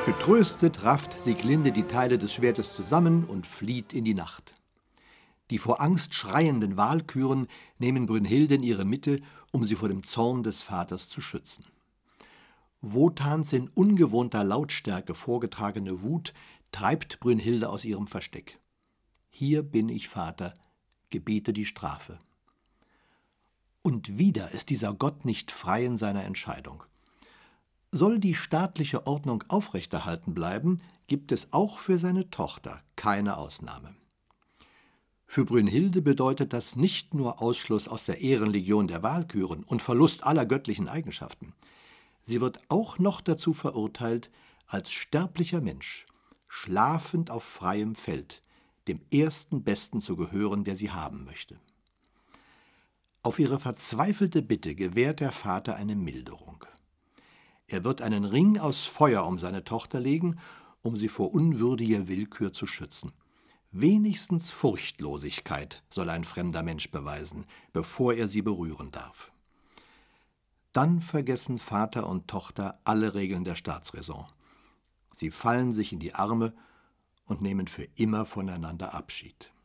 Getröstet rafft Sieglinde die Teile des Schwertes zusammen und flieht in die Nacht. Die vor Angst schreienden Walküren nehmen Brünnhilde in ihre Mitte, um sie vor dem Zorn des Vaters zu schützen. Wotans in ungewohnter Lautstärke vorgetragene Wut treibt Brünnhilde aus ihrem Versteck. »Hier bin ich, Vater, gebete die Strafe.« Und wieder ist dieser Gott nicht frei in seiner Entscheidung. Soll die staatliche Ordnung aufrechterhalten bleiben, gibt es auch für seine Tochter keine Ausnahme. Für Brünnhilde bedeutet das nicht nur Ausschluss aus der Ehrenlegion der Walküren und Verlust aller göttlichen Eigenschaften. Sie wird auch noch dazu verurteilt, als sterblicher Mensch, schlafend auf freiem Feld, dem ersten Besten zu gehören, der sie haben möchte. Auf ihre verzweifelte Bitte gewährt der Vater eine Milderung. Er wird einen Ring aus Feuer um seine Tochter legen, um sie vor unwürdiger Willkür zu schützen. Wenigstens Furchtlosigkeit soll ein fremder Mensch beweisen, bevor er sie berühren darf. Dann vergessen Vater und Tochter alle Regeln der Staatsräson. Sie fallen sich in die Arme und nehmen für immer voneinander Abschied.